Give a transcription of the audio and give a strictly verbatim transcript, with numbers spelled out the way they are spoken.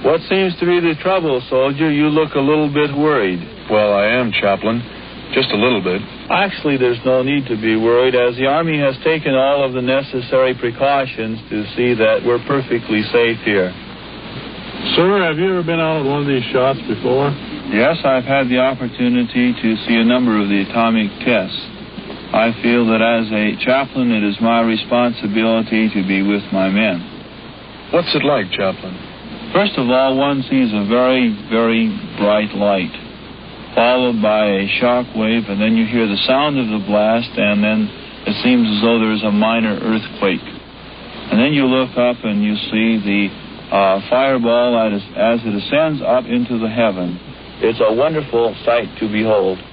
What seems to be the trouble, soldier? You look a little bit worried. Well, I am, Chaplain. Just a little bit. Actually, there's no need to be worried, as the Army has taken all of the necessary precautions to see that we're perfectly safe here. Sir, have you ever been out on one of these shots before? Yes, I've had the opportunity to see a number of the atomic tests. I feel that as a chaplain, it is my responsibility to be with my men. What's it like, Chaplain? First of all, one sees a very, very bright light, followed by a shock wave, and then you hear the sound of the blast, and then it seems as though there's a minor earthquake. And then you look up and you see the uh, fireball as, as it ascends up into the heaven. It's a wonderful sight to behold.